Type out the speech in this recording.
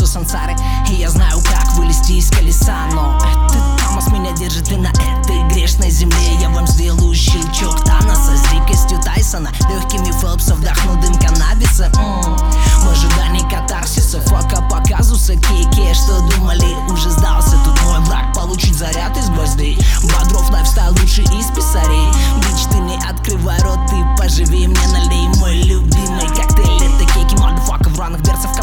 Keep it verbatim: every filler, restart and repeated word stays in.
сансары. И я знаю, как вылезти из колеса. Но этот Томас меня держит, и на этой грешной земле я вам сделаю щелчок Таноса с дикостью Тайсона. Легкими Фелпса вдохну дым каннабиса. М-м. В ожидании катарсиса, фака по казуса Кей-Кей, что думали, уже сдался. Тут мой враг получит заряд из гвоздей. Бодров лайфстайл лучший из писарей. Бич, ты не открывай рот, ты поживи, мне налей мой любимый коктейль. Это кейки, мадфака в ранах берцев.